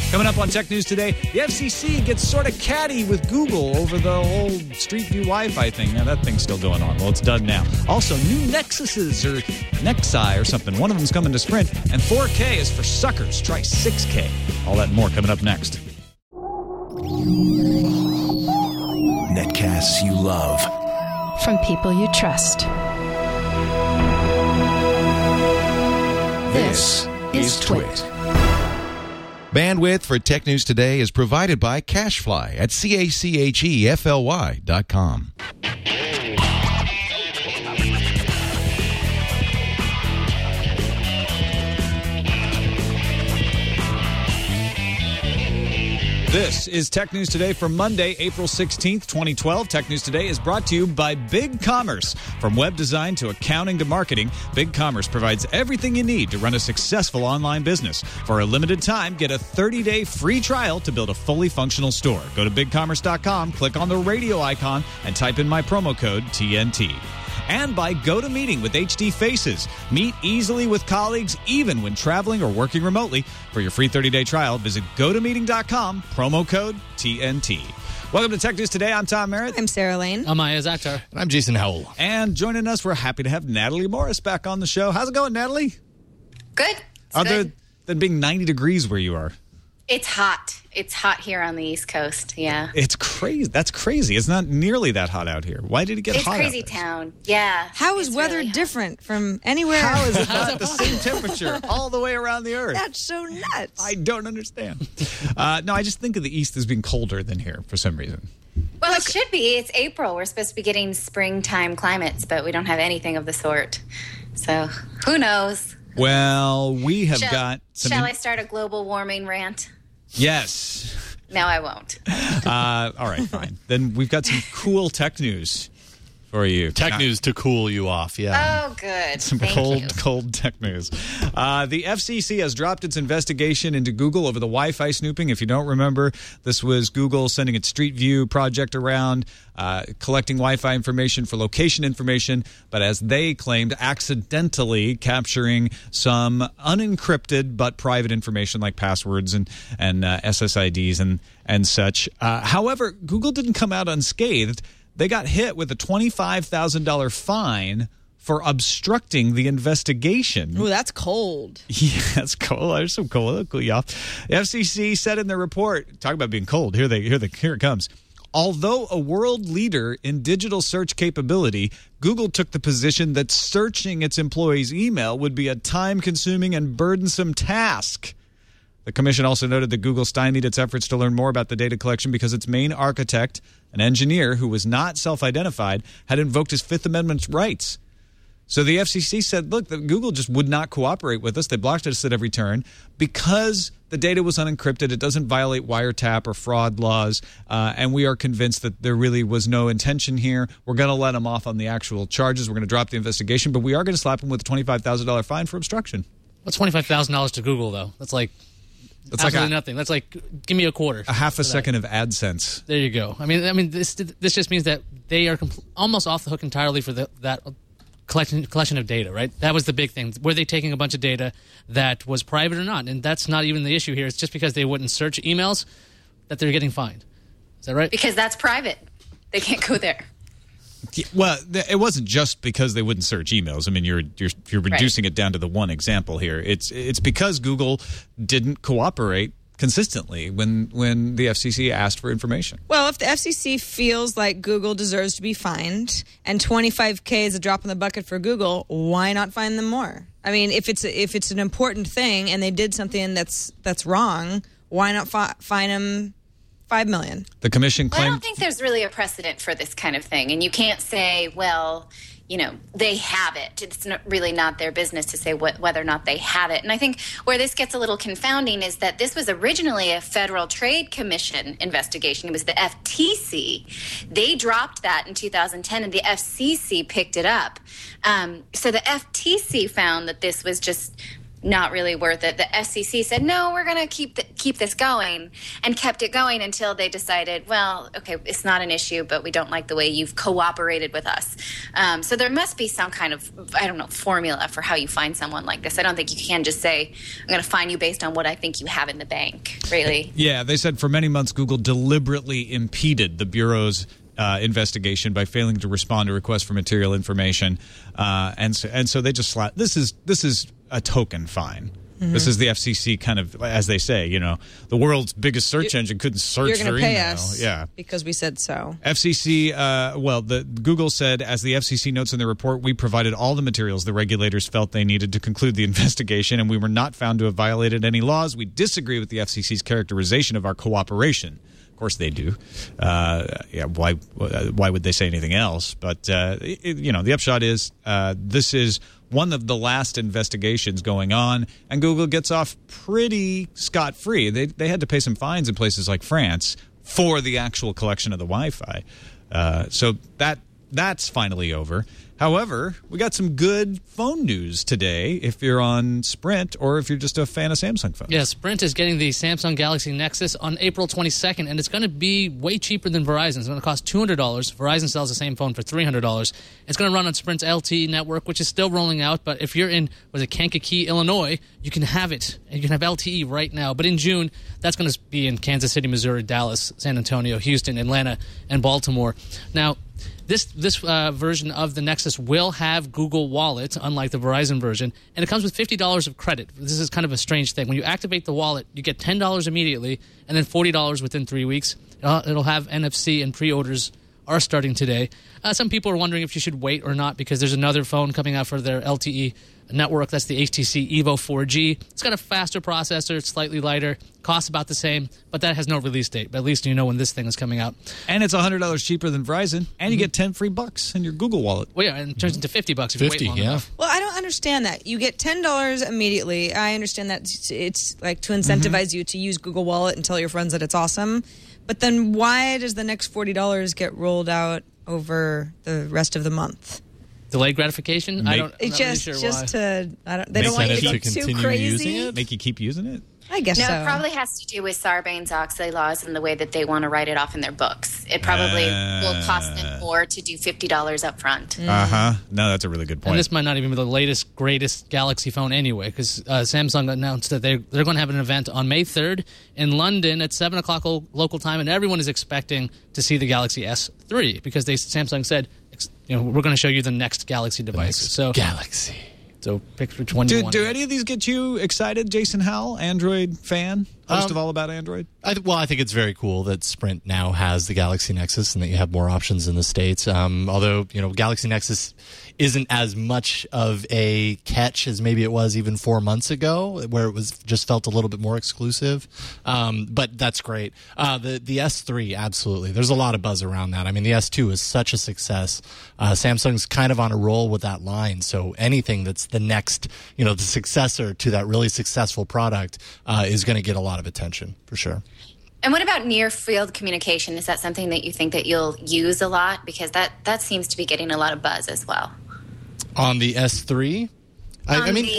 Coming up on Tech News Today, the FCC gets sort of catty with Google over the whole Street View Wi-Fi thing. Now, that thing's still going on. Well, it's done now. Also, new Nexuses or Nexi or something. One of them's coming to Sprint. And 4K is for suckers. Try 6K. All that and more coming up next. Netcasts you love. From people you trust. This is Twit. Bandwidth for Tech News Today is provided by CashFly at CACHEFLY.com. This is Tech News Today for Monday, April 16th, 2012. Tech News Today is brought to you by BigCommerce. From web design to accounting to marketing, BigCommerce provides everything you need to run a successful online business. For a limited time, get a 30-day free trial to build a fully functional store. Go to BigCommerce.com, click on the radio icon, and type in my promo code TNT. And by GoToMeeting with HD Faces. Meet easily with colleagues even when traveling or working remotely. For your free 30-day trial, visit GoToMeeting.com, promo code TNT. Welcome to Tech News Today. I'm Tom Merritt. I'm Sarah Lane. I'm Ayaz Akhtar. And I'm Jason Howell. And joining us, we're happy to have Natalie Morris back on the show. How's it going, Natalie? Good. Other than being 90 degrees where you are. It's hot. It's hot here on the East Coast, yeah. It's crazy. That's crazy. It's not nearly that hot out here. Why did it get hot out there? It's crazy town, yeah. How is weather really different from anywhere? How is it not the same temperature all the way around the earth? That's so nuts. I don't understand. No, I just think of the East as being colder than here for some reason. Well, it should be. It's April. We're supposed to be getting springtime climates, but we don't have anything of the sort. So, who knows? Well, we have got some... Shall I start a global warming rant? Yes. No, I won't. All right, fine. Then we've got some cool tech news for you. Tech news to cool you off, yeah. Oh, good. Some cold tech news. The FCC has dropped its investigation into Google over the Wi-Fi snooping. If you don't remember, this was Google sending its Street View project around, collecting Wi-Fi information for location information, but as they claimed, accidentally capturing some unencrypted but private information like passwords and SSIDs and such. However, Google didn't come out unscathed. They got hit with a $25,000 fine for obstructing the investigation. Ooh, that's cold. Yeah, that's cold. There's some cold. That'll cool you off. The FCC said in their report, talk about being cold. Here it comes. Although a world leader in digital search capability, Google took the position that searching its employees' email would be a time-consuming and burdensome task. The commission also noted that Google stymied its efforts to learn more about the data collection because its main architect, an engineer who was not self-identified, had invoked his Fifth Amendment rights. So the FCC said, look, Google just would not cooperate with us. They blocked us at every turn. Because the data was unencrypted, it doesn't violate wiretap or fraud laws, and we are convinced that there really was no intention here. We're going to let them off on the actual charges. We're going to drop the investigation, but we are going to slap them with a $25,000 fine for obstruction. What's $25,000 to Google, though? That's like... That's absolutely nothing. That's like, give me a quarter. A half a second of AdSense. There you go. I mean, this just means that they are almost off the hook entirely for that collection of data, right? That was the big thing. Were they taking a bunch of data that was private or not? And that's not even the issue here. It's just because they wouldn't search emails that they're getting fined. Is that right? Because that's private. They can't go there. Well, it wasn't just because they wouldn't search emails. I mean, you're reducing it down to the one example here. It's because Google didn't cooperate consistently when the FCC asked for information. Well, if the FCC feels like Google deserves to be fined and $25K is a drop in the bucket for Google, why not fine them more? I mean, if it's an important thing and they did something that's wrong, why not fine them $5 million? The commission claimed... I don't think there's really a precedent for this kind of thing. And you can't say, well, they have it. It's really not their business to say whether or not they have it. And I think where this gets a little confounding is that this was originally a Federal Trade Commission investigation. It was the FTC. They dropped that in 2010, and the FCC picked it up. So the FTC found that this was just not really worth it. The FCC said, no, we're going to keep this going, and kept it going until they decided, well, okay, it's not an issue, but we don't like the way you've cooperated with us. So there must be some kind of, formula for how you find someone like this. I don't think you can just say, I'm going to find you based on what I think you have in the bank, really. Yeah, they said for many months Google deliberately impeded the Bureau's investigation by failing to respond to requests for material information, and so they just slapped. This is a token fine. Mm-hmm. This is the FCC kind of, as they say, the world's biggest search engine couldn't search You're their going to pay email. us, yeah, because we said so. FCC, the Google said, as the FCC notes in the report, we provided all the materials the regulators felt they needed to conclude the investigation, and we were not found to have violated any laws. We disagree with the FCC's characterization of our cooperation. Of course they do. Why would they say anything else? But the upshot is this is one of the last investigations going on, and Google gets off pretty scot-free. They had to pay some fines in places like France for the actual collection of the Wi-Fi. So that's finally over. However, we got some good phone news today if you're on Sprint or if you're just a fan of Samsung phones. Yeah, Sprint is getting the Samsung Galaxy Nexus on April 22nd, and it's going to be way cheaper than Verizon. It's going to cost $200. Verizon sells the same phone for $300. It's going to run on Sprint's LTE network, which is still rolling out, but if you're in, Kankakee, Illinois, you can have it. You can have LTE right now. But in June, that's going to be in Kansas City, Missouri, Dallas, San Antonio, Houston, Atlanta, and Baltimore. Now, This version of the Nexus will have Google Wallet, unlike the Verizon version, and it comes with $50 of credit. This is kind of a strange thing. When you activate the wallet, you get $10 immediately, and then $40 within 3 weeks. It'll have NFC, and pre-orders are starting today. Some people are wondering if you should wait or not because there's another phone coming out for their LTE network. That's the HTC Evo 4G. It's got a faster processor. It's slightly lighter. Costs about the same, but that has no release date. But at least you know when this thing is coming out. And it's $100 cheaper than Verizon, and you get 10 free bucks in your Google Wallet. Well, yeah, and it turns into $50 if you wait long enough. Well, I don't understand that. You get $10 immediately. I understand that it's like to incentivize you to use Google Wallet and tell your friends that it's awesome. But then why does the next $40 get rolled out over the rest of the month? Delayed gratification? I'm not really sure why. They don't want you to get too crazy. Make you keep using it? I guess so. No, it probably has to do with Sarbanes-Oxley laws and the way that they want to write it off in their books. It probably will cost them more to do $50 up front. No, that's a really good point. And this might not even be the latest, greatest Galaxy phone anyway, because Samsung announced that they're going to have an event on May 3rd in London at 7 o'clock local time, and everyone is expecting to see the Galaxy S3 because Samsung said, we're going to show you the next Galaxy device. Galaxy. So pick which one you want. Do any of these get you excited, Jason Howell, Android fan, host of All About Android? I think it's very cool that Sprint now has the Galaxy Nexus and that you have more options in the States. Although, Galaxy Nexus isn't as much of a catch as maybe it was even 4 months ago, where it was just felt a little bit more exclusive. But that's great. The S3, absolutely. There's a lot of buzz around that. I mean, the S2 is such a success. Samsung's kind of on a roll with that line. So anything that's the next, the successor to that really successful product is going to get a lot of attention for sure. And what about near-field communication? Is that something that you think that you'll use a lot? Because that seems to be getting a lot of buzz as well. On the S3? The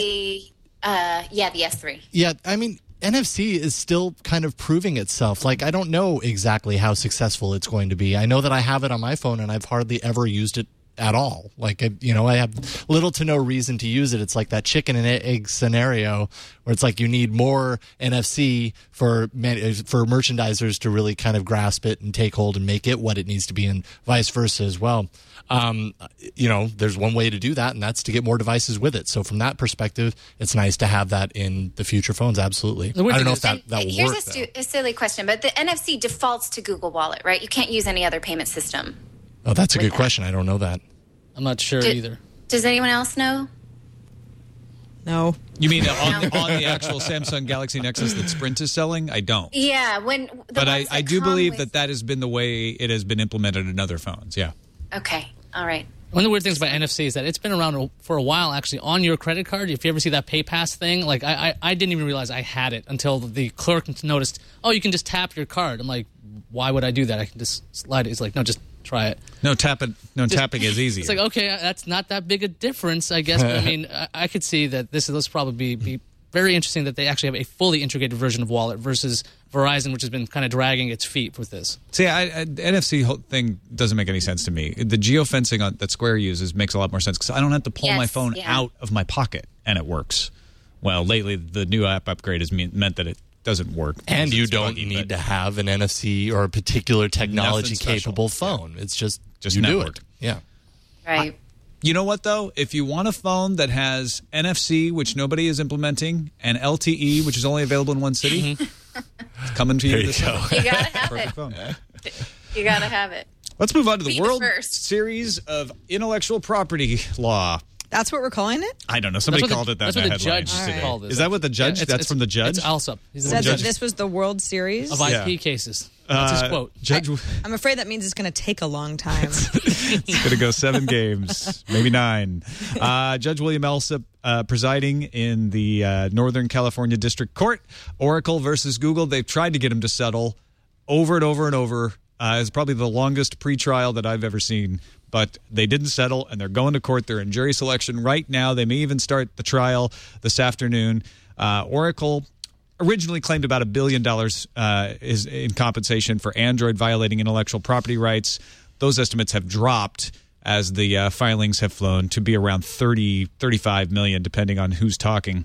S3. Yeah, I mean, NFC is still kind of proving itself. Like, I don't know exactly how successful it's going to be. I know that I have it on my phone, and I've hardly ever used it at all. Like, I have little to no reason to use it. It's like that chicken and egg scenario where it's like you need more NFC for merchandisers to really kind of grasp it and take hold and make it what it needs to be, and vice versa as well. There's one way to do that, and that's to get more devices with it. So from that perspective, it's nice to have that in the future phones. Absolutely. I don't know if that will work. Here's a silly question, but the NFC defaults to Google Wallet, right? You can't use any other payment system. Oh, that's a good question. I don't know that. I'm not sure either. Does anyone else know? No. You mean on the actual Samsung Galaxy Nexus that Sprint is selling? I don't. Yeah. But I do believe that has been the way it has been implemented in other phones, yeah. Okay. All right. One of the weird things about NFC is that it's been around for a while, actually, on your credit card. If you ever see that PayPass thing, like I didn't even realize I had it until the clerk noticed, you can just tap your card. I'm like, why would I do that? I can just slide it. He's like, no, just try it. Tapping is easier. It's like, okay, that's not that big a difference, I guess. But I mean, I could see that this will probably be very interesting that they actually have a fully integrated version of Wallet versus Verizon, which has been kind of dragging its feet with this. See, the NFC whole thing doesn't make any sense to me. The geofencing that Square uses makes a lot more sense because I don't have to pull my phone out of my pocket and it works. Well, lately the new app upgrade has meant that it doesn't work. And you don't need to have an NFC or a particular technology-capable phone. It's just you network. do it. Yeah. Right. You know what, though? If you want a phone that has NFC, which nobody is implementing, and LTE, which is only available in one city, it's coming to you this summer. You got to have Perfect it. phone. You got to have it. Let's move on to the Be the World first. Series of Intellectual Property Law. That's what we're calling it? I don't know. Somebody called it that. That's in what the the headline. judge All right. called it. Is that what the judge? Yeah, that's from the judge? It's Alsup. He's the Says judge that this was the World Series? of IP cases. That's his quote. Judge. I'm afraid that means it's going to take a long time. It's going to go 7 games, maybe 9. Judge William Alsup presiding in the Northern California District Court. Oracle versus Google. They've tried to get him to settle over and over and over. It's probably the longest pretrial that I've ever seen. But they didn't settle, and they're going to court. They're in jury selection right now. They may even start the trial this afternoon. Oracle originally claimed about $1 billion is in compensation for Android violating intellectual property rights. Those estimates have dropped as the filings have flown to be around 35 million, depending on who's talking.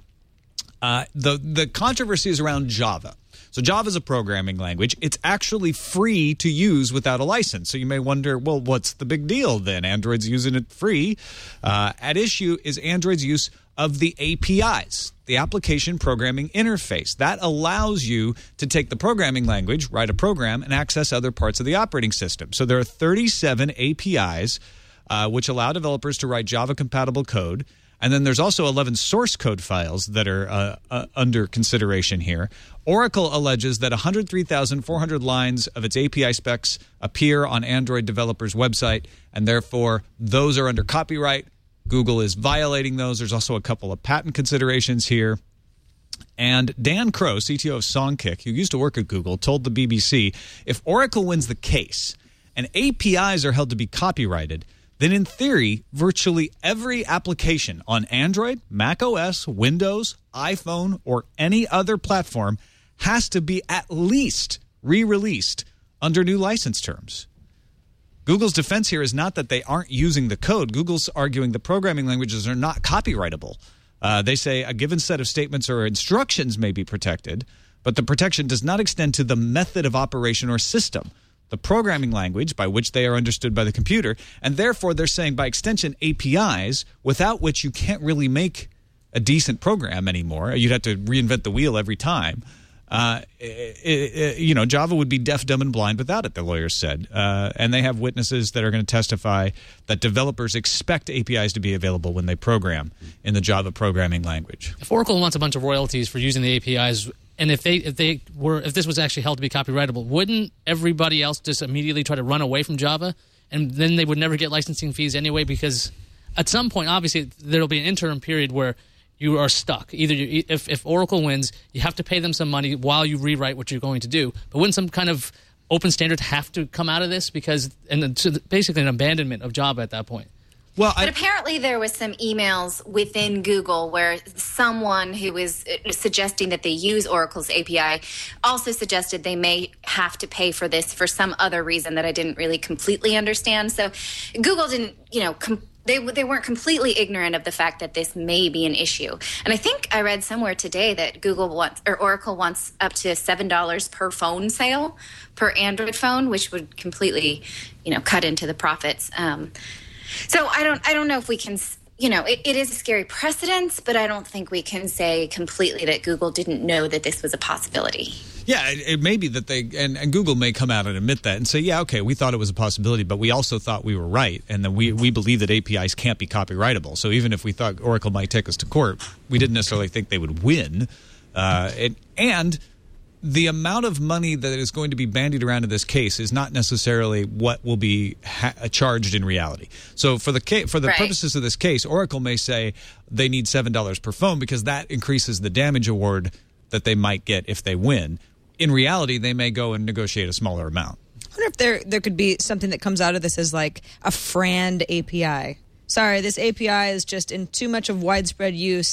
The controversy is around Java. So Java is a programming language. It's actually free to use without a license. So you may wonder, well, what's the big deal then? Android's using it free. At issue is Android's use of the APIs, the application programming interface. That allows you to take the programming language, write a program, and access other parts of the operating system. So there are 37 APIs which allow developers to write Java-compatible code. And then there's also 11 source code files that are under consideration here. Oracle alleges that 103,400 lines of its API specs appear on Android developers' website, and therefore those are under copyright. Google is violating those. There's also a couple of patent considerations here. And Dan Crow, CTO of Songkick, who used to work at Google, told the BBC, if Oracle wins the case and APIs are held to be copyrighted, then in theory, virtually every application on Android, Mac OS, Windows, iPhone, or any other platform has to be at least re-released under new license terms. Google's defense here is not that they aren't using the code. Google's arguing the programming languages are not copyrightable. They say a given set of statements or instructions may be protected, but the protection does not extend to the method of operation or system, the programming language by which they are understood by the computer, and therefore they're saying by extension APIs, without which you can't really make a decent program anymore. You'd have to reinvent the wheel every time. Java would be deaf, dumb, and blind without it, the lawyers said. And they have witnesses that are going to testify that developers expect APIs to be available when they program in the Java programming language. If Oracle wants a bunch of royalties for using the APIs, and if this was actually held to be copyrightable, wouldn't everybody else just immediately try to run away from Java, and then they would never get licensing fees anyway? Because at some point, obviously, there'll be an interim period where you are stuck. Either if Oracle wins, you have to pay them some money while you rewrite what you're going to do. But wouldn't some kind of open standard have to come out of this? Basically an abandonment of Java at that point. But apparently there was some emails within Google where someone who was suggesting that they use Oracle's API also suggested they may have to pay for this for some other reason that I didn't really completely understand. So Google didn't, they weren't completely ignorant of the fact that this may be an issue. And I think I read somewhere today that Oracle wants up to $7 per phone sale per Android phone, which would completely, cut into the profits. So I don't know if we can, it is a scary precedent, but I don't think we can say completely that Google didn't know that this was a possibility. Yeah, it may be that they, and Google may come out and admit that and say, yeah, okay, we thought it was a possibility, but we also thought we were right, and then we believe that APIs can't be copyrightable. So even if we thought Oracle might take us to court, we didn't necessarily think they would win. And the amount of money that is going to be bandied around in this case is not necessarily what will be charged in reality. So for the purposes of this case, Oracle may say they need $7 per phone because that increases the damage award that they might get if they win. In reality, they may go and negotiate a smaller amount. I wonder if there could be something that comes out of this as like a FRAND API. Sorry, this API is just in too much of widespread use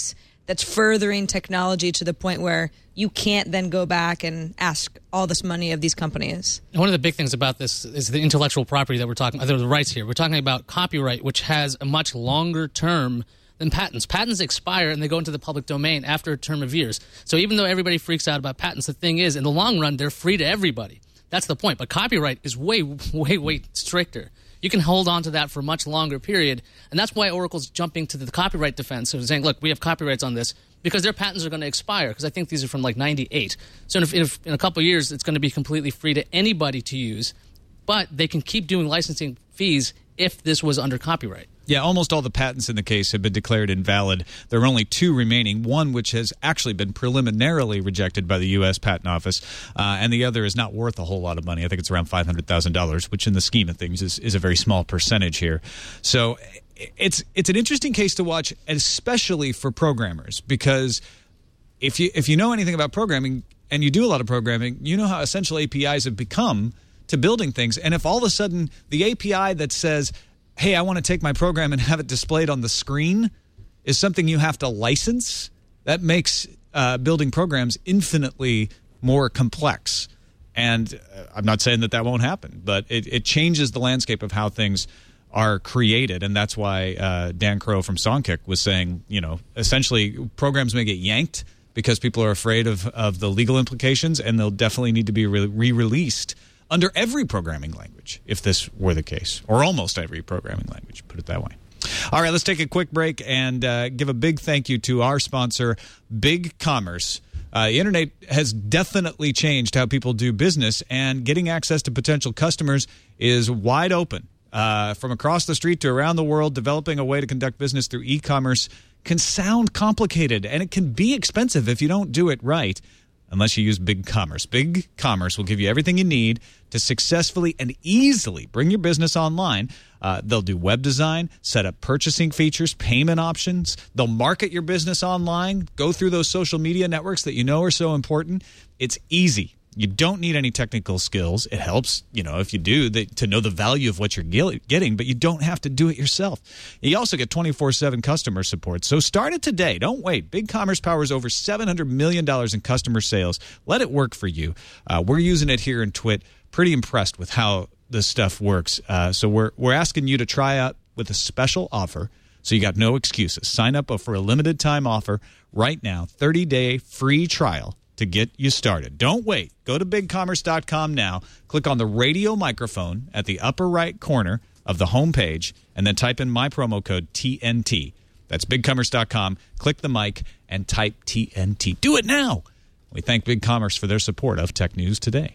that's furthering technology to the point where you can't then go back and ask all this money of these companies. One of the big things about this is the intellectual property that we're talking about, the rights here. We're talking about copyright, which has a much longer term than patents. Patents expire and they go into the public domain after a term of years. So even though everybody freaks out about patents, the thing is, in the long run, they're free to everybody. That's the point. But copyright is way, way, way stricter. You can hold on to that for a much longer period. And that's why Oracle's jumping to the copyright defense and saying, look, we have copyrights on this because their patents are going to expire, because I think these are from like 98. So if in a couple of years, it's going to be completely free to anybody to use, but they can keep doing licensing fees if this was under copyright. Yeah, almost all the patents in the case have been declared invalid. There are only 2 remaining, one which has actually been preliminarily rejected by the U.S. Patent Office, and the other is not worth a whole lot of money. I think it's around $500,000, which in the scheme of things is a very small percentage here. So it's an interesting case to watch, especially for programmers, because if you know anything about programming and you do a lot of programming, you know how essential APIs have become to building things. And if all of a sudden the API that says, hey, I want to take my program and have it displayed on the screen is something you have to license, that makes building programs infinitely more complex. And I'm not saying that won't happen, but it changes the landscape of how things are created. And that's why Dan Crow from Songkick was saying, essentially programs may get yanked because people are afraid of the legal implications, and they'll definitely need to be re-released under every programming language, if this were the case, or almost every programming language, put it that way. All right, let's take a quick break and give a big thank you to our sponsor, BigCommerce. The internet has definitely changed how people do business, and getting access to potential customers is wide open. From across the street to around the world, developing a way to conduct business through e-commerce can sound complicated, and it can be expensive if you don't do it right. Unless you use BigCommerce. BigCommerce will give you everything you need to successfully and easily bring your business online. They'll do web design, set up purchasing features, payment options. They'll market your business online, go through those social media networks that you know are so important. It's easy. You don't need any technical skills. It helps, if you do, to know the value of what you're getting, but you don't have to do it yourself. You also get 24/7 customer support. So start it today. Don't wait. BigCommerce powers over $700 million in customer sales. Let it work for you. We're using it here in Twit. Pretty impressed with how this stuff works. So we're asking you to try out with a special offer. So you got no excuses. Sign up for a limited time offer right now. 30-day free trial to get you started. Don't wait. Go to BigCommerce.com now. Click on the radio microphone at the upper right corner of the homepage, and then type in my promo code TNT. That's BigCommerce.com. Click the mic and type TNT. Do it now. We thank BigCommerce for their support of Tech News Today.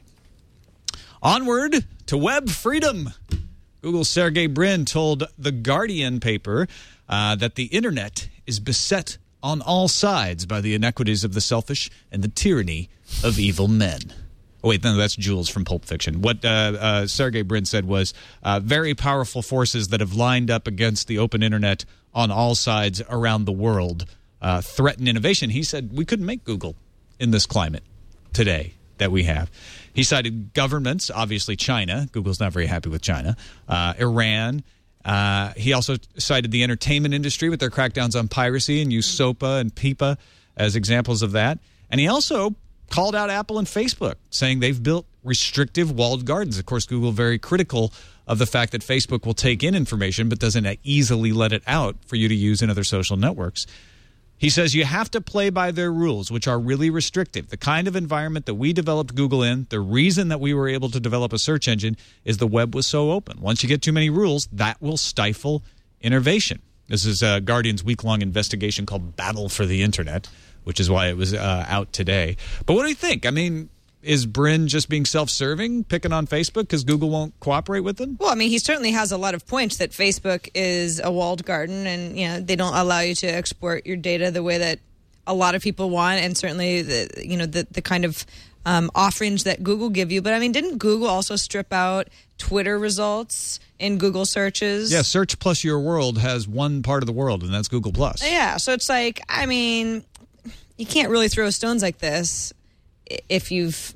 Onward to web freedom. Google's Sergey Brin told The Guardian paper that the internet is beset on all sides by the inequities of the selfish and the tyranny of evil men. Oh, wait, no, that's Jules from Pulp Fiction. What Sergey Brin said was very powerful forces that have lined up against the open internet on all sides around the world threaten innovation. He said we couldn't make Google in this climate today that we have. He cited governments, obviously China. Google's not very happy with China. Iran. He also cited the entertainment industry with their crackdowns on piracy and used SOPA and PIPA as examples of that. And he also called out Apple and Facebook, saying they've built restrictive walled gardens. Of course, Google very critical of the fact that Facebook will take in information but doesn't easily let it out for you to use in other social networks. He says you have to play by their rules, which are really restrictive. The kind of environment that we developed Google in, the reason that we were able to develop a search engine is the web was so open. Once you get too many rules, that will stifle innovation. This is Guardian's week-long investigation called Battle for the Internet, which is why it was out today. But what do you think? I mean, is Brin just being self-serving, picking on Facebook because Google won't cooperate with them? Well, I mean, he certainly has a lot of points that Facebook is a walled garden, and they don't allow you to export your data the way that a lot of people want, and certainly the kind of offerings that Google give you. But I mean, didn't Google also strip out Twitter results in Google searches? Yeah, Search plus Your World has one part of the world, and that's Google Plus. Yeah, so it's like, I mean, you can't really throw stones like this if you've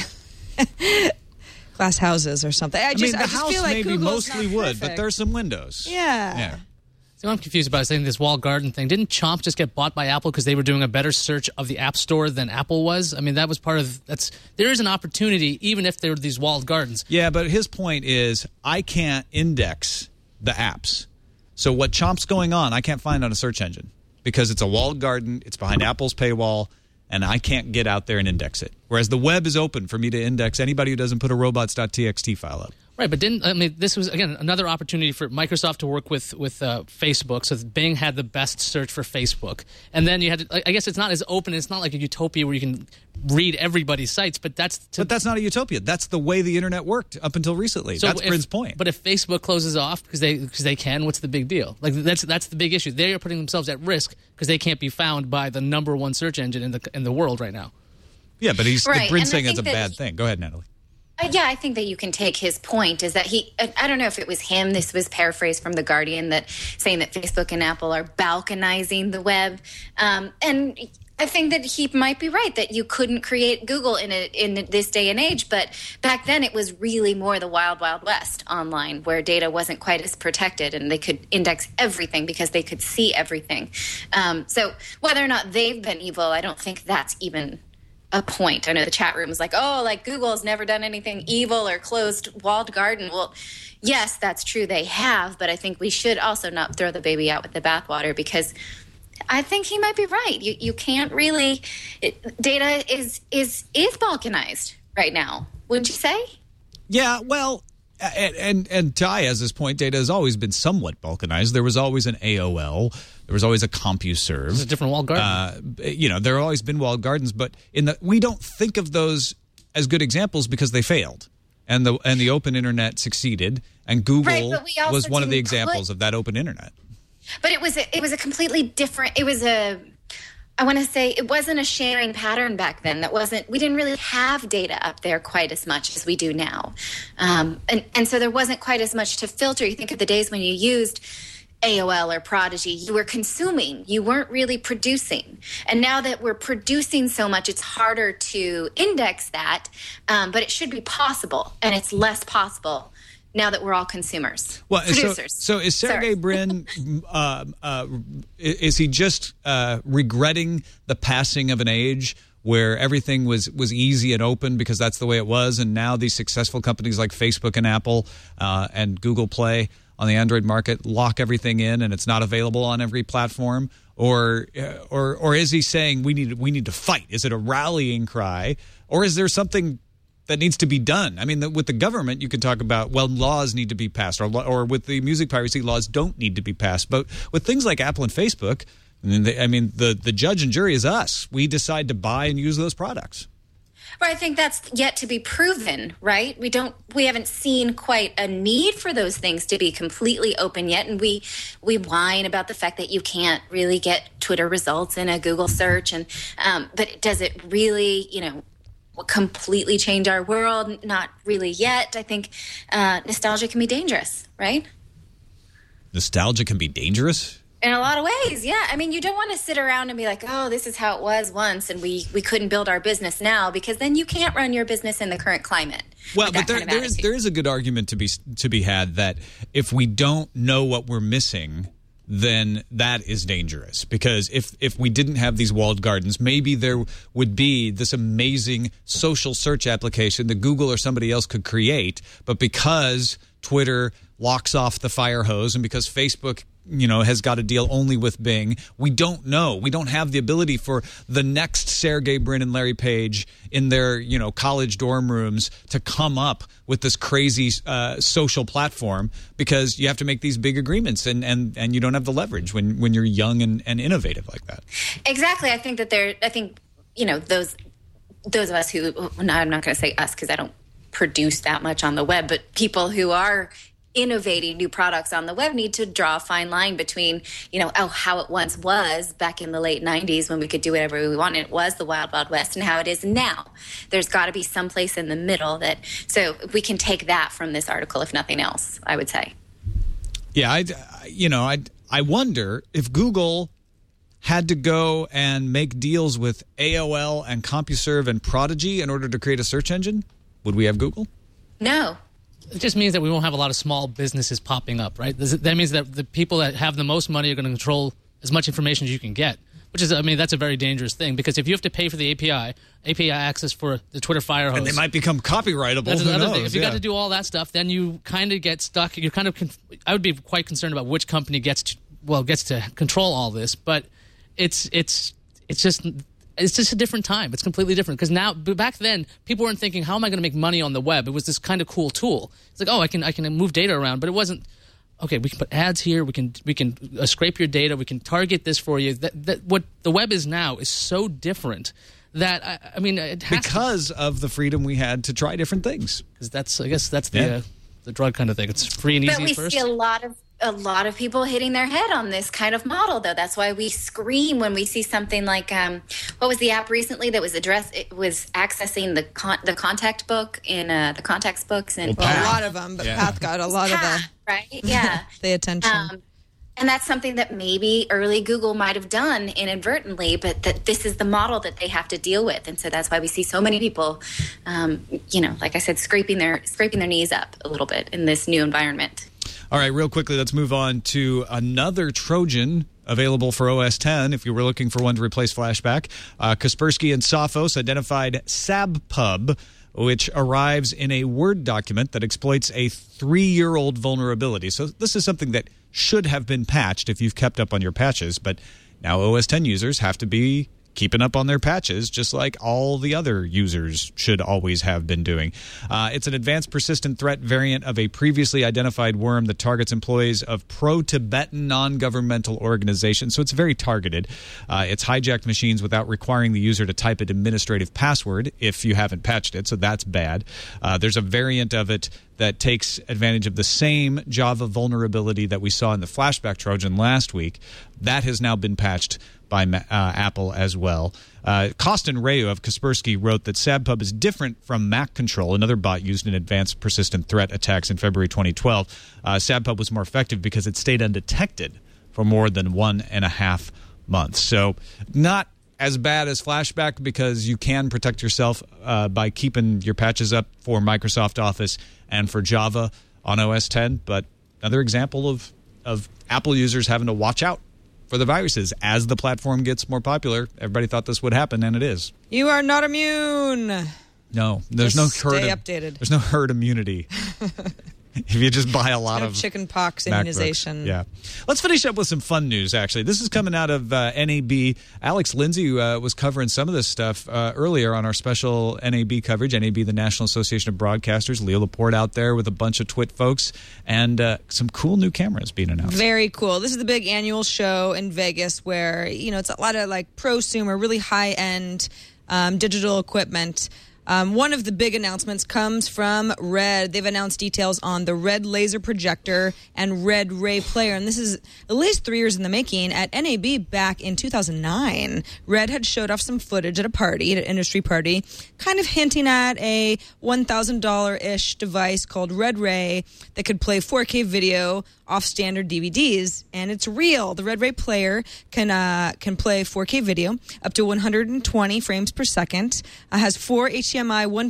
glass houses or something. I just the house feel like maybe Google's mostly not would, perfect. but there's some windows. Yeah. So I'm confused about saying this walled garden thing. Didn't Chomp just get bought by Apple because they were doing a better search of the App Store than Apple was? I mean, that was part of that's. There is an opportunity, even if there were these walled gardens. Yeah, but his point is I can't index the apps. So what Chomp's going on, I can't find on a search engine because it's a walled garden. It's behind Apple's paywall, and I can't get out there and index it. Whereas the web is open for me to index anybody who doesn't put a robots.txt file up. Right, but this was, again, another opportunity for Microsoft to work with Facebook, so Bing had the best search for Facebook. And then you had to, I guess it's not as open, it's not like a utopia where you can read everybody's sites, but that's not a utopia. That's the way the internet worked up until recently. That's Bryn's point. But if Facebook closes off because they can, what's the big deal? Like that's the big issue. They are putting themselves at risk because they can't be found by the number one search engine in the world right now. Yeah, but Bryn's saying it's a that bad thing. Go ahead, Natalie. Yeah, I think that you can take his point is that I don't know if it was him, this was paraphrased from The Guardian, that saying that Facebook and Apple are balkanizing the web. And I think that he might be right, that you couldn't create Google in this day and age. But back then it was really more the wild, wild west online where data wasn't quite as protected and they could index everything because they could see everything. So whether or not they've been evil, I don't think that's even a point. I know the chat room is like, oh, like Google's never done anything evil or closed walled garden. Well, yes, that's true. They have. But I think we should also not throw the baby out with the bathwater because I think he might be right. You can't really data is balkanized right now. Wouldn't you say? Yeah, well, and Ty has this point. Data has always been somewhat balkanized. There was always an AOL. There was always a CompuServe. It's a different walled garden. There have always been walled gardens, but we don't think of those as good examples because they failed, and the open internet succeeded, and Google was one of the examples of that open internet. But it was a completely different. It was I want to say it wasn't a sharing pattern back then. We didn't really have data up there quite as much as we do now. And so there wasn't quite as much to filter. You think of the days when you used AOL or Prodigy, you were consuming, you weren't really producing. And now that we're producing so much, it's harder to index that, but it should be possible, and it's less possible now that we're all consumers. Well, producers. So is Sergey Brin, is he just regretting the passing of an age where everything was easy and open because that's the way it was, and now these successful companies like Facebook and Apple and Google Play on the Android market lock everything in and it's not available on every platform? Or is he saying we need to fight? Is it a rallying cry, or is there something that needs to be done? I mean, with the government, you can talk about, well, laws need to be passed, or with the music piracy, laws don't need to be passed. But with things like Apple and Facebook, the judge and jury is us. We decide to buy and use those products. But I think that's yet to be proven, right? We haven't seen quite a need for those things to be completely open yet. And we whine about the fact that you can't really get Twitter results in a Google search. And but does it really, completely change our world? Not really yet. I think nostalgia can be dangerous, right? Nostalgia can be dangerous? In a lot of ways, yeah. I mean, you don't want to sit around and be like, oh, this is how it was once, and we couldn't build our business now, because then you can't run your business in the current climate. Well, but there is a good argument to be had that if we don't know what we're missing, then that is dangerous. Because if we didn't have these walled gardens, maybe there would be this amazing social search application that Google or somebody else could create, but because Twitter locks off the fire hose and because Facebook has got a deal only with Bing, we don't know. We don't have the ability for the next Sergey Brin and Larry Page in their, college dorm rooms to come up with this crazy social platform, because you have to make these big agreements and you don't have the leverage when you're young and innovative like that. Exactly. I think that those of us who, I'm not going to say us because I don't produce that much on the web, but people who are innovating new products on the web need to draw a fine line between, how it once was back in the late 90s when we could do whatever we wanted. It was the wild, wild west, and how it is now. There's got to be some place in the middle so we can take that from this article, if nothing else, I would say. Yeah, I wonder if Google had to go and make deals with AOL and CompuServe and Prodigy in order to create a search engine, would we have Google? No. It just means that we won't have a lot of small businesses popping up, right? That means that the people that have the most money are going to control as much information as you can get, which is, I mean, that's a very dangerous thing, because if you have to pay for the API access for the Twitter Firehose, And they might become copyrightable. that's Who another knows? thing. If you got Yeah. to do all that stuff, then you kind of get stuck. You're kind of, I would be quite concerned about which company gets to control all this, but it's just a different time. It's completely different, because now, back then, people weren't thinking, how am I going to make money on the web? It was this kind of cool tool. It's like, oh, I can move data around, but it wasn't. Okay, we can put ads here. We can scrape your data. We can target this for you. That what the web is now is so different that I mean, it has Because of the freedom we had to try different things. I guess that's the drug kind of thing. It's free and easy But we at first. see a lot of people hitting their head on this kind of model, though. That's why we scream when we see something like what was the app recently that was It was accessing the contact book in the contacts books, and Well, a lot of them, but Path got a lot of the right, yeah, the attention. and that's something that maybe early Google might have done inadvertently, but that this is the model that they have to deal with, and so that's why we see so many people, like I said, scraping their knees up a little bit in this new environment. All right, real quickly, let's move on to another Trojan available for OS X if you were looking for one to replace Flashback. Kaspersky and Sophos identified SabPub, which arrives in a Word document that exploits a 3-year-old vulnerability. So this is something that should have been patched if you've kept up on your patches, but now OS X users have to be keeping up on their patches, just like all the other users should always have been doing. It's an advanced persistent threat variant of a previously identified worm that targets employees of pro-Tibetan non-governmental organizations, so it's very targeted. It's hijacked machines without requiring the user to type an administrative password if you haven't patched it, so that's bad. There's a variant of it that takes advantage of the same Java vulnerability that we saw in the Flashback Trojan last week. That has now been patched by Apple as well. Kostin Reu of Kaspersky wrote that SabPub is different from Mac Control, another bot used in advanced persistent threat attacks in February 2012. SabPub was more effective because it stayed undetected for more than 1.5 months. So not as bad as Flashback, because you can protect yourself by keeping your patches up for Microsoft Office and for Java on OS X, but another example of Apple users having to watch out for the viruses as the platform gets more popular. Everybody thought this would happen, and it is. You are not immune. No, there's Just no herd. stay updated. There's no herd immunity. If you just buy a lot of chicken pox MacBooks. immunization. Yeah. Let's finish up with some fun news, actually. This is coming out of NAB. Alex Lindsay was covering some of this stuff earlier on our special NAB coverage. NAB, the National Association of Broadcasters. Leo Laporte out there with a bunch of TWiT folks, and some cool new cameras being announced. Very cool. This is the big annual show in Vegas where, it's a lot of like prosumer, really high-end digital equipment. One of the big announcements comes from Red. They've announced details on the Red Laser Projector and Red Ray Player. And this is at least 3 years in the making. At NAB back in 2009, Red had showed off some footage at a party, at an industry party, kind of hinting at a $1,000-ish device called Red Ray that could play 4K video off standard DVDs. And it's real. The Red Ray Player can play 4K video up to 120 frames per second. Has 4 HDMI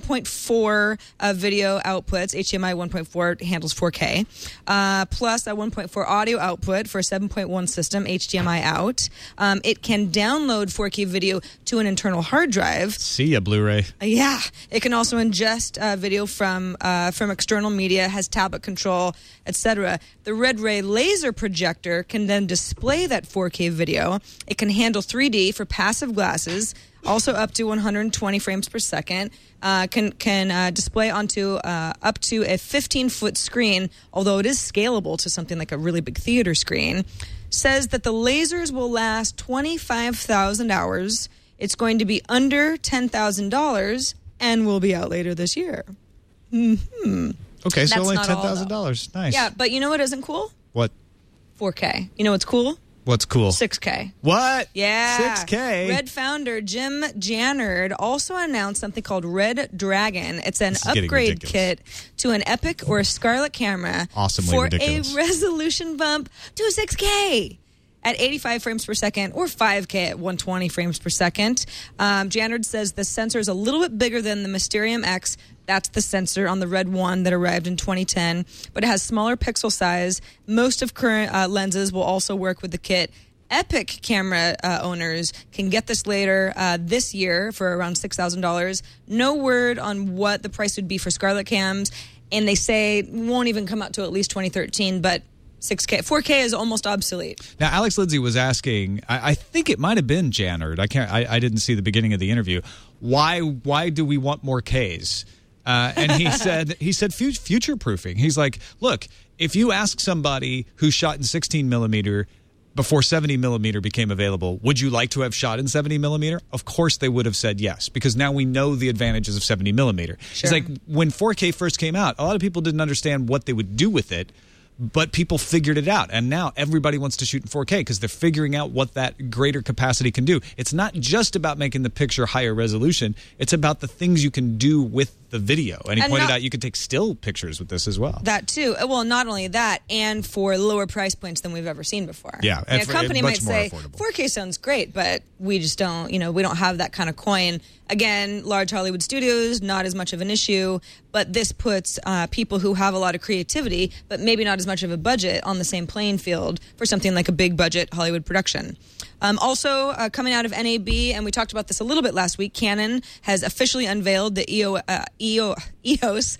1.4 video outputs. HDMI 1.4 handles 4K. Plus a 1.4 audio output for a 7.1 system, HDMI out. It can download 4K video to an internal hard drive. See ya, Blu-ray. Yeah. It can also ingest video from external media, has tablet control, etc. The Red Ray laser projector can then display that 4K video. It can handle 3D for passive glasses, also up to 120 frames per second. Can display onto up to a 15-foot screen, although it is scalable to something like a really big theater screen. Says that the lasers will last 25,000 hours. It's going to be under $10,000 and will be out later this year. Mm-hmm. Okay, so That's only not all, $10,000. Nice. Yeah, but you know what isn't cool? What? 4K. You know what's cool? What's cool? 6K. What? Yeah. 6K? Red founder Jim Jannard also announced something called Red Dragon. It's an This is getting upgrade ridiculous. kit to an Epic or a Scarlett camera Awesomely for ridiculous. a resolution bump to 6K. at 85 frames per second or 5K at 120 frames per second. Janard says the sensor is a little bit bigger than the Mysterium X. That's the sensor on the Red 1 that arrived in 2010, but it has smaller pixel size. Most of current lenses will also work with the kit. Epic camera owners can get this later this year for around $6,000. No word on what the price would be for Scarlett cams, and they say it won't even come out to at least 2013, but 4K is almost obsolete. Now, Alex Lindsay was asking, I think it might have been Janard. I didn't see the beginning of the interview. Why do we want more Ks? And he said future proofing. He's like, look, if you ask somebody who shot in 16 millimeter before 70 millimeter became available, would you like to have shot in 70 millimeter? Of course they would have said yes, because now we know the advantages of 70 millimeter. Sure. It's like when 4K first came out, a lot of people didn't understand what they would do with it, but people figured it out. And now everybody wants to shoot in 4K because they're figuring out what that greater capacity can do. It's not just about making the picture higher resolution. It's about the things you can do with the video. And he pointed out you could take still pictures with this as well. That too. Well, not only that, and for lower price points than we've ever seen before. Yeah. And a company might say, affordable. 4K sounds great, but we just don't, we don't have that kind of coin. Again, large Hollywood studios, not as much of an issue, but this puts people who have a lot of creativity, but maybe not as much of a budget on the same playing field for something like a big budget Hollywood production. Also, coming out of NAB, and we talked about this a little bit last week, Canon has officially unveiled the EOS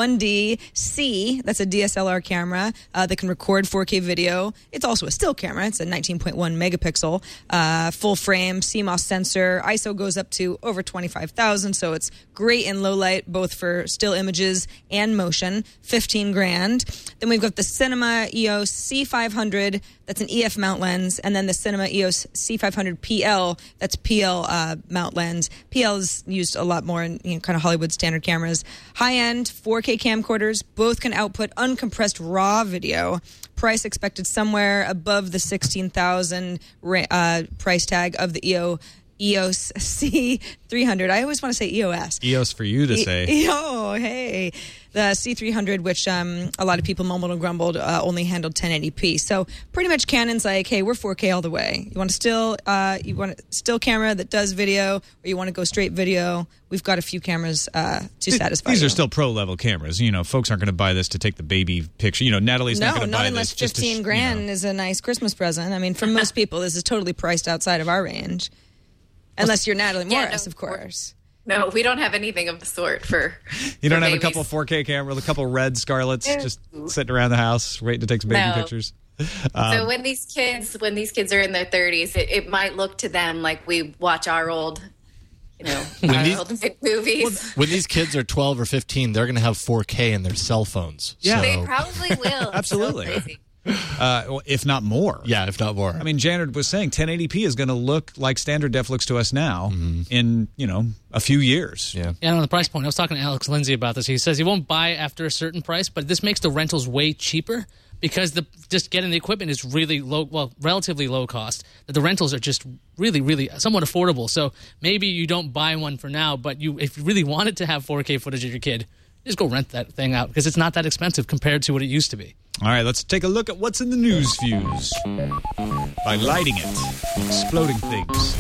1D-C. That's a DSLR camera that can record 4K video. It's also a still camera. It's a 19.1 megapixel, full frame, CMOS sensor. ISO goes up to over 25,000, so it's great in low light, both for still images and motion. $15,000. Then we've got the Cinema EOS C500. That's an EF mount lens, and then the Cinema EOS C500 PL. That's PL mount lens. PL is used a lot more in kind of Hollywood standard cameras. High-end 4K camcorders. Both can output uncompressed raw video. Price expected somewhere above the $16,000 price tag of the EOS C300. I always want to say EOS. EOS for you to say. Oh, hey. The C300, which a lot of people mumbled and grumbled, only handled 1080p. So pretty much Canon's like, hey, we're 4K all the way. You want a still camera that does video, or you want to go straight video? We've got a few cameras to satisfy These you. are still pro-level cameras. Folks aren't going to buy this to take the baby picture. Natalie's not going to buy this. No, not unless just $15,000 is a nice Christmas present. I mean, for most people, this is totally priced outside of our range. Unless you're Natalie Morris, of course. No, we don't have anything of the sort for. You don't have babies. a couple 4K cameras, a couple red Scarletts just sitting around the house waiting to take some baby pictures. So when these kids are in their 30s, it might look to them like we watch our old, old movies. When these kids are 12 or 15, they're going to have 4K in their cell phones. Yeah. They probably will. Absolutely. So crazy. If not more. Yeah, if not more. I mean, Janard was saying 1080p is going to look like standard def looks to us now in, a few years. Yeah. And on the price point, I was talking to Alex Lindsay about this. He says he won't buy after a certain price, but this makes the rentals way cheaper because just getting the equipment is really relatively low cost. The rentals are just really, really somewhat affordable. So maybe you don't buy one for now, but if you really wanted to have 4K footage of your kid, just go rent that thing out because it's not that expensive compared to what it used to be. All right, let's take a look at what's in the news fuse by lighting it, exploding things.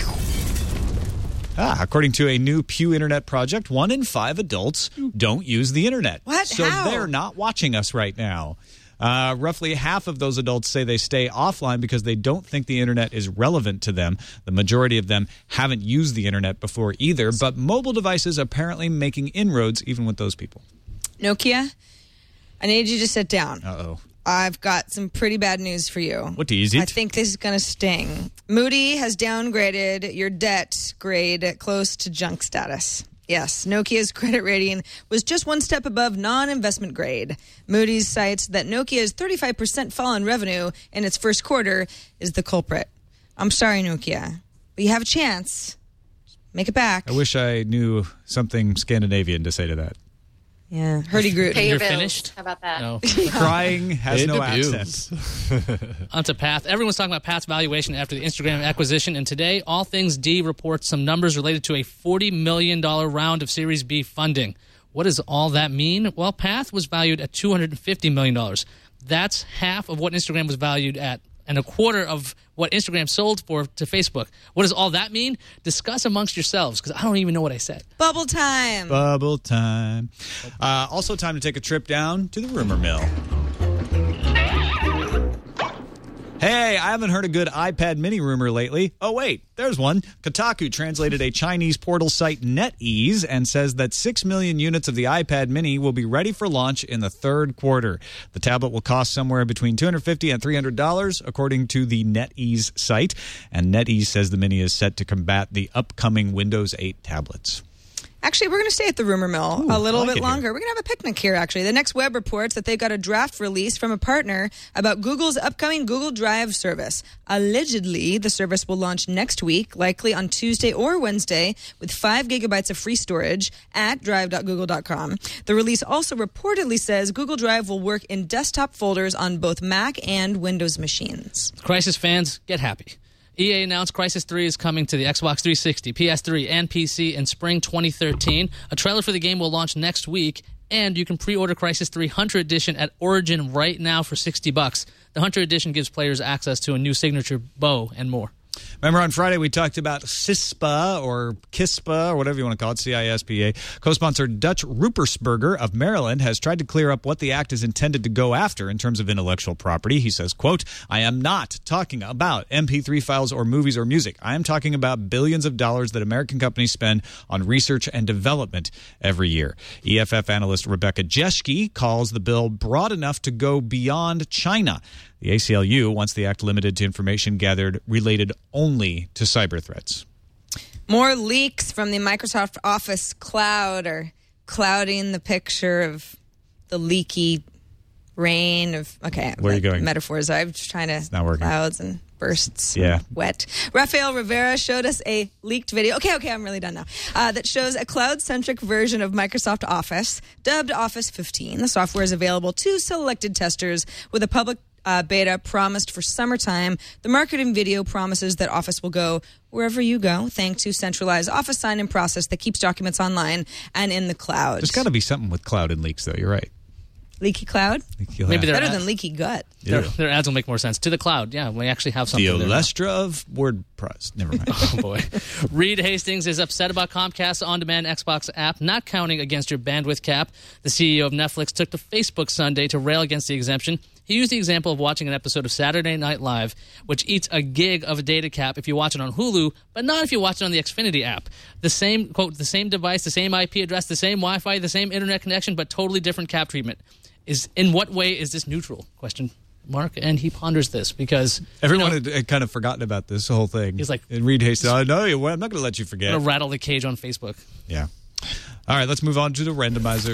According to a new Pew Internet project, 1 in 5 adults don't use the Internet. What? So How? they're not watching us right now. Roughly half of those adults say they stay offline because they don't think the Internet is relevant to them. The majority of them haven't used the Internet before either, but mobile devices are apparently making inroads even with those people. Nokia, I need you to sit down. Uh-oh. I've got some pretty bad news for you. What is it? I think this is going to sting. Moody has downgraded your debt grade close to junk status. Yes, Nokia's credit rating was just one step above non-investment grade. Moody's cites that Nokia's 35% fall in revenue in its first quarter is the culprit. I'm sorry, Nokia, but you have a chance. Make it back. I wish I knew something Scandinavian to say to that. Yeah, hurdy-gurdy. Pay your You're bills. finished? How about that? No. Crying has no Interviews. accent. Onto Path. Everyone's talking about Path's valuation after the Instagram acquisition, and today, All Things D reports some numbers related to a $40 million round of Series B funding. What does all that mean? Well, Path was valued at $250 million. That's half of what Instagram was valued at and a quarter of what Instagram sold for to Facebook. What does all that mean? Discuss amongst yourselves, because I don't even know what I said. Bubble time. Bubble time. Also time to take a trip down to the rumor mill. Hey, I haven't heard a good iPad mini rumor lately. Oh, wait, there's one. Kotaku translated a Chinese portal site NetEase and says that 6 million units of the iPad mini will be ready for launch in the third quarter. The tablet will cost somewhere between $250 and $300, according to the NetEase site. And NetEase says the mini is set to combat the upcoming Windows 8 tablets. Actually, we're going to stay at the rumor mill Ooh, a little I like bit it longer. here. We're going to have a picnic here, actually. The Next Web reports that they've got a draft release from a partner about Google's upcoming Google Drive service. Allegedly, the service will launch next week, likely on Tuesday or Wednesday, with 5 gigabytes of free storage at drive.google.com. The release also reportedly says Google Drive will work in desktop folders on both Mac and Windows machines. Crysis fans, get happy. EA announced Crysis 3 is coming to the Xbox 360, PS3, and PC in spring 2013. A trailer for the game will launch next week, and you can pre-order Crysis 3 Hunter Edition at Origin right now for $60. The Hunter Edition gives players access to a new signature bow and more. Remember on Friday we talked about CISPA or KISPA or whatever you want to call it, CISPA. Co-sponsor Dutch Rupersberger of Maryland has tried to clear up what the act is intended to go after in terms of intellectual property. He says, quote, I am not talking about MP3 files or movies or music. I am talking about billions of dollars that American companies spend on research and development every year. EFF analyst Rebecca Jeschke calls the bill broad enough to go beyond China. The ACLU wants the act limited to information gathered related only to cyber threats. More leaks from the Microsoft Office cloud are clouding the picture of the leaky rain of, okay. Where are you going? Metaphors. I'm just trying to, not working. Clouds and bursts. Yeah. Wet. Rafael Rivera showed us a leaked video. Okay, I'm really done now. That shows a cloud-centric version of Microsoft Office, dubbed Office 15. The software is available to selected testers with a public beta promised for summertime. The marketing video promises that Office will go wherever you go, thanks to centralized Office sign-in process that keeps documents online and in the cloud. There's got to be something with cloud and leaks, though. You're right. Leaky cloud? Maybe they're better than leaky gut. Their ads will make more sense. To the cloud, yeah, we actually have something The there now. Olestra of WordPress. Never mind. Oh, boy. Reed Hastings is upset about Comcast's on-demand Xbox app not counting against your bandwidth cap. The CEO of Netflix took to Facebook Sunday to rail against the exemption. He used the example of watching an episode of Saturday Night Live, which eats a gig of a data cap if you watch it on Hulu, but not if you watch it on the Xfinity app. The same, quote, the same device, the same IP address, the same Wi-Fi, the same internet connection, but totally different cap treatment. In what way is this neutral? Question mark. And he ponders this because everyone had kind of forgotten about this whole thing. He's like, and Reed Hastings, I'm not going to let you forget. I'm going to rattle the cage on Facebook. Yeah. All right, let's move on to the randomizer.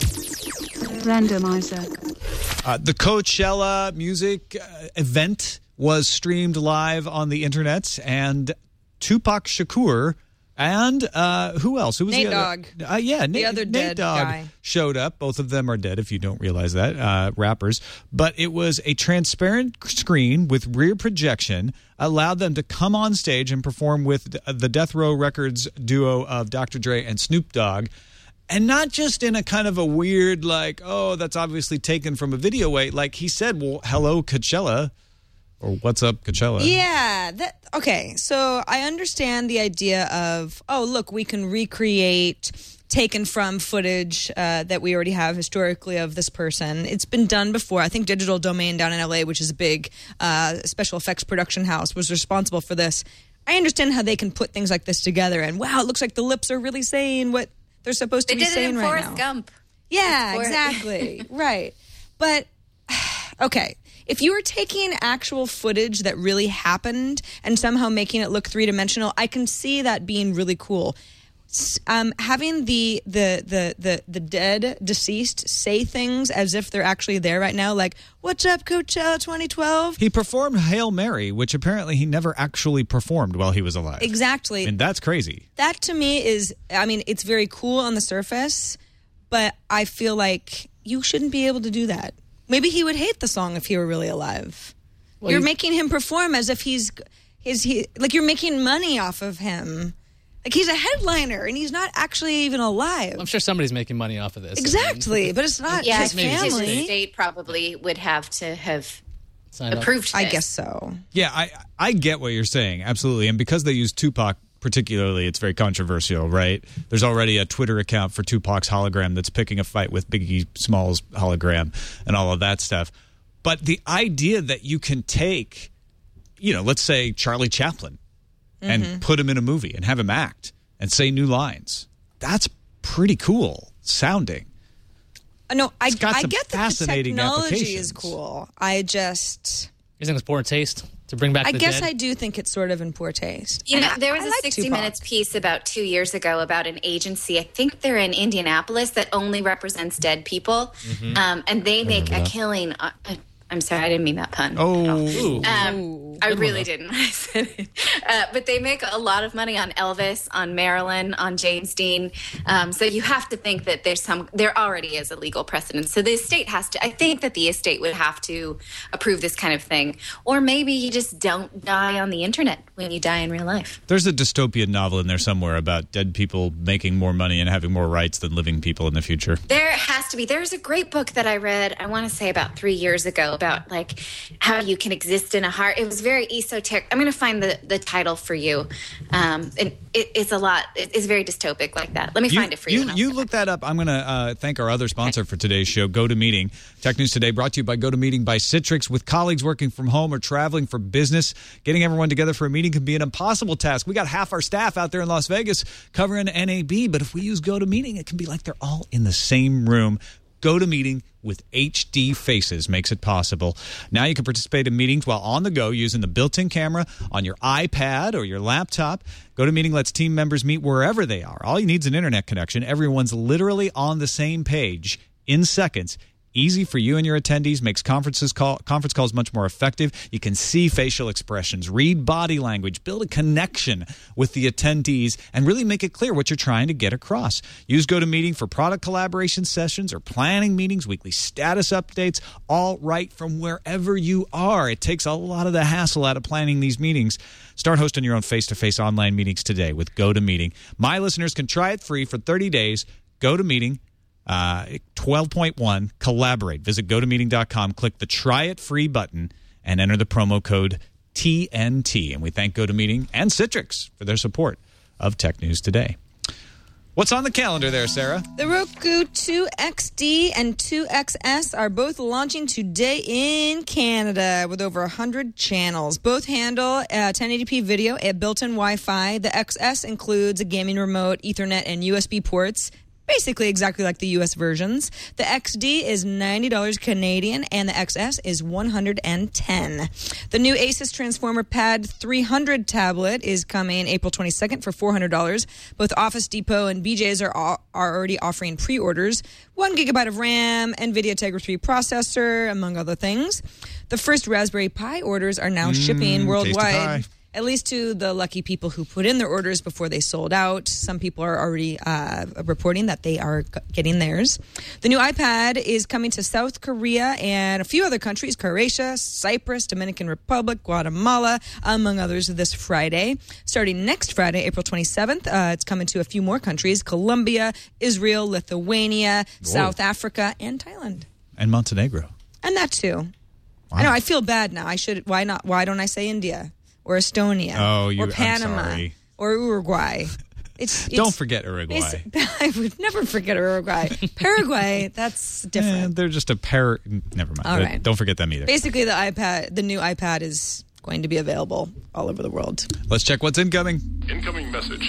The Coachella music event was streamed live on the internet, and Tupac Shakur and who else? Who was Nate the other? Dogg. The other Nate dead Dogg guy showed up. Both of them are dead, if you don't realize that, rappers. But it was a transparent screen with rear projection, allowed them to come on stage and perform with the Death Row Records duo of Dr. Dre and Snoop Dogg. And not just in a kind of a weird, like, oh, that's obviously taken from a video way. Like he said, well, hello, Coachella. Or what's up, Coachella? Yeah. Okay, so I understand the idea of, oh, look, we can recreate taken from footage that we already have historically of this person. It's been done before. I think Digital Domain down in LA, which is a big special effects production house, was responsible for this. I understand how they can put things like this together and, wow, it looks like the lips are really saying what they're supposed to be saying right now. They did it in Forrest Gump. Yeah, exactly. Right. But, okay, if you were taking actual footage that really happened and somehow making it look three-dimensional, I can see that being really cool. Having the dead, deceased say things as if they're actually there right now, like, what's up, Coachella 2012? He performed Hail Mary, which apparently he never actually performed while he was alive. Exactly. And that's crazy. That to me is, I mean, it's very cool on the surface, but I feel like you shouldn't be able to do that. Maybe he would hate the song if he were really alive. Well, you're making him perform as if like you're making money off of him. Like he's a headliner and he's not actually even alive. I'm sure somebody's making money off of this. Exactly, but it's not his family. His estate probably would have to have Sign up. approved this. I guess so. Yeah, I get what you're saying, absolutely. And because they use Tupac particularly, it's very controversial, right? There's already a Twitter account for Tupac's hologram that's picking a fight with Biggie Smalls' hologram and all of that stuff. But the idea that you can take, let's say Charlie Chaplin and put him in a movie and have him act and say new lines, that's pretty cool sounding. No, I got some get that the fascinating technology is applications. cool. I just... You think it's poor taste to bring back I the guess dead? I do think it's sort of in poor taste. You know, And there was I a like 60 Tupac. Minutes piece about 2 years ago about an agency. I think they're in Indianapolis that only represents dead people. And they make a killing. I'm sorry, I didn't mean that pun. Oh, I really didn't when I said it. But they make a lot of money on Elvis, on Marilyn, on James Dean. So you have to think that there already is a legal precedent. So the estate has to, I think that the estate would have to approve this kind of thing. Or maybe you just don't die on the internet when you die in real life. there's a dystopian novel in there somewhere about dead people making more money and having more rights than living people in the future. There has to be. There's a great book that I read, I want to say about 3 years ago, about like how you can exist in a heart. It was very esoteric. I'm going to find the title for you. And it's a lot. It's very dystopic like that. Let me find it for you. You look that up. I'm going to thank our other sponsor for today's show, GoToMeeting. Tech News Today brought to you by GoToMeeting by Citrix. With colleagues working from home or traveling for business, getting everyone together for a meeting can be an impossible task. We got half our staff out there in Las Vegas covering NAB, but if we use GoToMeeting, it can be like they're all in the same room. GoToMeeting with HD Faces makes it possible. Now you can participate in meetings while on the go using the built-in camera on your iPad or your laptop. GoToMeeting lets team members meet wherever they are. All you need is an internet connection. Everyone's literally on the same page in seconds. Easy for you and your attendees, makes conference calls much more effective. You can see facial expressions, read body language, build a connection with the attendees, and really make it clear what you're trying to get across. Use GoToMeeting for product collaboration sessions or planning meetings, weekly status updates, all right from wherever you are. It takes a lot of the hassle out of planning these meetings. Start hosting your own face-to-face online meetings today with GoToMeeting. My listeners can try it free for 30 days. GoToMeeting. 12.1 Collaborate. Visit GoToMeeting.com, click the Try It Free button, and enter the promo code TNT. And we thank GoToMeeting and Citrix for their support of Tech News Today. What's on the calendar there, Sarah? The Roku 2XD and 2XS are both launching today in Canada with over 100 channels. Both handle 1080p video at built-in Wi-Fi. The XS includes a gaming remote, Ethernet, and USB ports. Basically exactly like the U.S. versions. The XD is $90 Canadian and the XS is $110. The new Asus Transformer Pad 300 tablet is coming April 22nd for $400. Both Office Depot and BJ's are already offering pre-orders. 1 gigabyte of RAM, NVIDIA Tegra 3 processor, among other things. The first Raspberry Pi orders are now shipping worldwide. At least to the lucky people who put in their orders before they sold out. Some people are already reporting that they are getting theirs. The new iPad is coming to South Korea and a few other countries, Croatia, Cyprus, Dominican Republic, Guatemala, among others, this Friday. Starting next Friday, April 27th, it's coming to a few more countries, Colombia, Israel, Lithuania, South Africa, and Thailand. And Montenegro. And that too. Wow. I know, I feel bad now. Why don't I say India? Or Estonia, or Panama, or Uruguay. It's Don't forget Uruguay. I would never forget Uruguay. Paraguay, that's different. They're just never mind. All right. Don't forget them either. Basically, the new iPad is going to be available all over the world. Let's check what's incoming. Incoming message.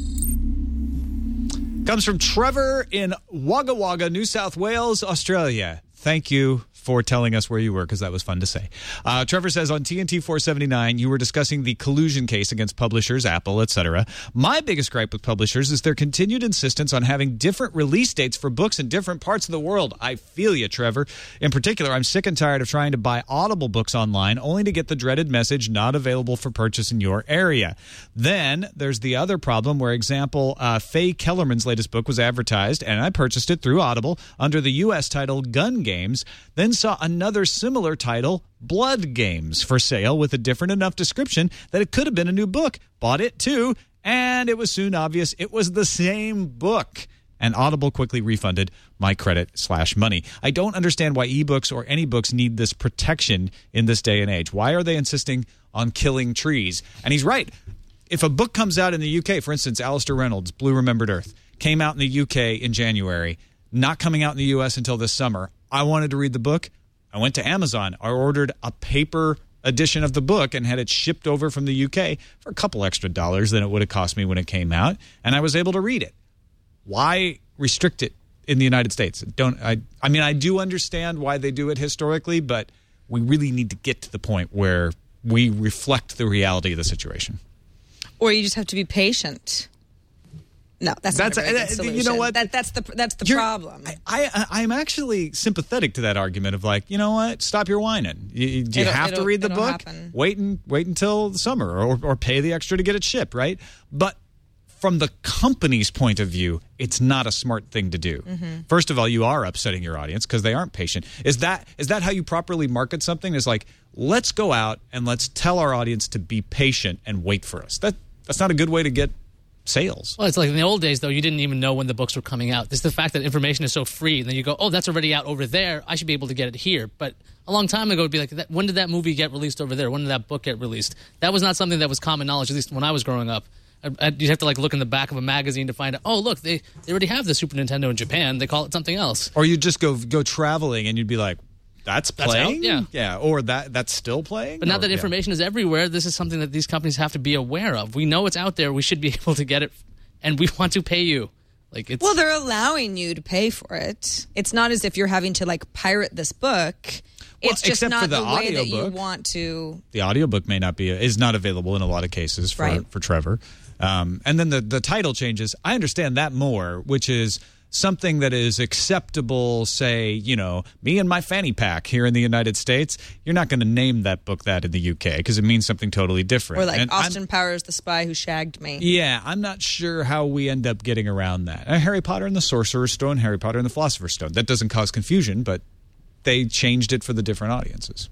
Comes from Trevor in Wagga Wagga, New South Wales, Australia. Thank you for telling us where you were, because that was fun to say. Trevor says, on TNT 479, you were discussing the collusion case against publishers, Apple, etc. My biggest gripe with publishers is their continued insistence on having different release dates for books in different parts of the world. I feel you, Trevor. In particular, I'm sick and tired of trying to buy Audible books online only to get the dreaded message, not available for purchase in your area. Then there's the other problem where, example, Faye Kellerman's latest book was advertised, and I purchased it through Audible under the U.S. title Gun Games, then saw another similar title, Blood Games, for sale with a different enough description that it could have been a new book. Bought it too, and it was soon obvious it was the same book. and Audible quickly refunded my credit/money. I don't understand why ebooks or any books need this protection in this day and age. Why are they insisting on killing trees? And he's right. If a book comes out in the UK, for instance, Alistair Reynolds' Blue Remembered Earth, came out in the UK in January, not coming out in the US until this summer, I wanted to read the book. I went to Amazon. I ordered a paper edition of the book and had it shipped over from the UK for a couple extra dollars than it would have cost me when it came out, and I was able to read it. Why restrict it in the United States? I mean, I do understand why they do it historically, but we really need to get to the point where we reflect the reality of the situation. Or you just have to be patient. No, that's not a very good solution. You know what? That's the problem. I'm actually sympathetic to that argument of like, you know what? Stop your whining. You have to read the book. Happen. Wait until the summer, or pay the extra to get it shipped, right? But from the company's point of view, it's not a smart thing to do. Mm-hmm. First of all, you are upsetting your audience because they aren't patient. Is that how you properly market something? Is like, let's go out and let's tell our audience to be patient and wait for us. That's not a good way to get sales. Well, it's like in the old days, though, you didn't even know when the books were coming out. It's the fact that information is so free, and then you go, oh, that's already out over there. I should be able to get it here. But a long time ago, it would be like, when did that movie get released over there? When did that book get released? That was not something that was common knowledge, at least when I was growing up. You'd have to like look in the back of a magazine to find out, oh, look, they already have the Super Nintendo in Japan. They call it something else. Or you'd just go traveling, and you'd be like, that's playing? Yeah. Or that's still playing? But now that information is everywhere, this is something that these companies have to be aware of. We know it's out there. We should be able to get it, and we want to pay you. Well, they're allowing you to pay for it. It's not as if you're having to like pirate this book. It's just not the way that you want to. The audiobook is not available in a lot of cases for Trevor. And then the title changes. I understand that more, which is something that is acceptable, say, you know, Me and My Fanny Pack here in the United States. You're not going to name that book that in the UK because it means something totally different. Or like Austin Powers, The Spy Who Shagged Me. Yeah, I'm not sure how we end up getting around that. Harry Potter and the Sorcerer's Stone, Harry Potter and the Philosopher's Stone. That doesn't cause confusion, but they changed it for the different audiences.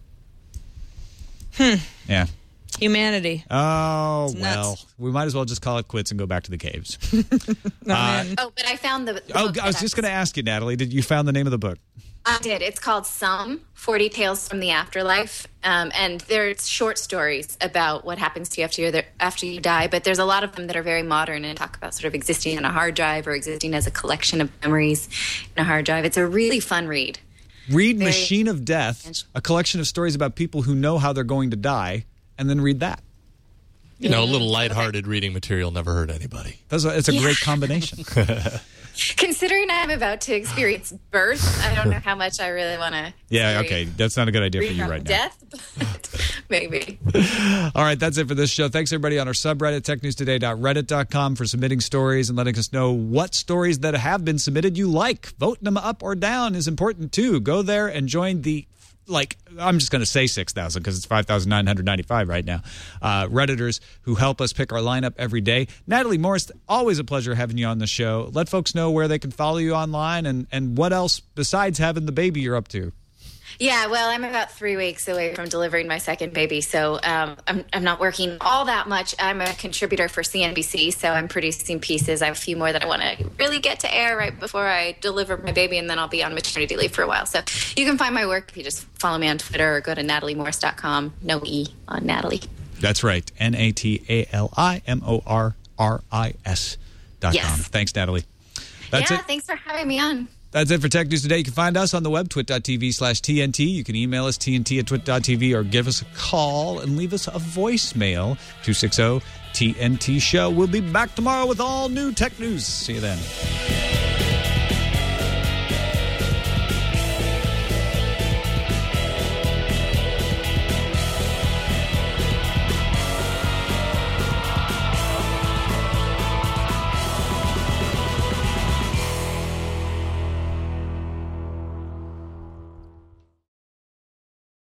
Yeah. Humanity. Oh, well, we might as well just call it quits and go back to the caves. But I found the book. Oh, I was just going to ask you, Natalie, did you found the name of the book? I did. It's called 40 Tales from the Afterlife. And there's short stories about what happens to you after you die, but there's a lot of them that are very modern and talk about sort of existing on a hard drive or existing as a collection of memories in a hard drive. It's a really fun read. Read Machine of Death, a collection of stories about people who know how they're going to die, and then read that. You know, a little lighthearted reading material never hurt anybody. It's a great combination. Considering I'm about to experience birth, I don't know how much I really want to. Yeah, okay. That's not a good idea for you right now. Death, but maybe. All right, that's it for this show. Thanks, everybody, on our subreddit, technewstoday.reddit.com, for submitting stories and letting us know what stories that have been submitted you like. Voting them up or down is important, too. Go there and join the I'm just going to say 6,000 because it's 5,995 right now. Redditors who help us pick our lineup every day. Natalie Morris, always a pleasure having you on the show. Let folks know where they can follow you online and what else besides having the baby you're up to. Yeah, well, I'm about 3 weeks away from delivering my second baby, so I'm not working all that much. I'm a contributor for CNBC, so I'm producing pieces. I have a few more that I want to really get to air right before I deliver my baby, and then I'll be on maternity leave for a while. So you can find my work if you just follow me on Twitter or go to nataliemorris.com. No E on Natalie. That's right. NATALIEMORRIS.com. Yes. Thanks, Natalie. That's it. Thanks for having me on. That's it for Tech News Today. You can find us on the web, twit.tv/TNT. You can email us, TNT@twit.tv, or give us a call and leave us a voicemail, 260-TNT-SHOW. We'll be back tomorrow with all new tech news. See you then.